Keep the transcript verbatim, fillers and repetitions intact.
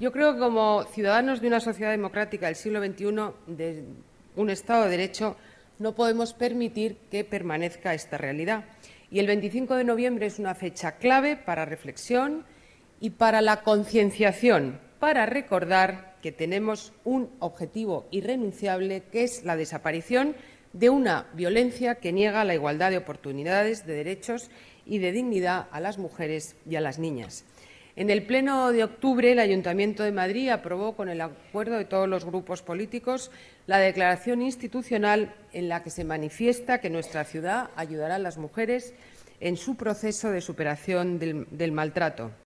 Yo creo que como ciudadanos de una sociedad democrática del siglo veintiuno, de un Estado de Derecho, no podemos permitir que permanezca esta realidad. Y el veinticinco de noviembre es una fecha clave para reflexión y para la concienciación, para recordar que tenemos un objetivo irrenunciable, que es la desaparición de una violencia que niega la igualdad de oportunidades, de derechos y de dignidad a las mujeres y a las niñas. En el Pleno de octubre, el Ayuntamiento de Madrid aprobó, con el acuerdo de todos los grupos políticos, la declaración institucional en la que se manifiesta que nuestra ciudad ayudará a las mujeres en su proceso de superación del, del maltrato.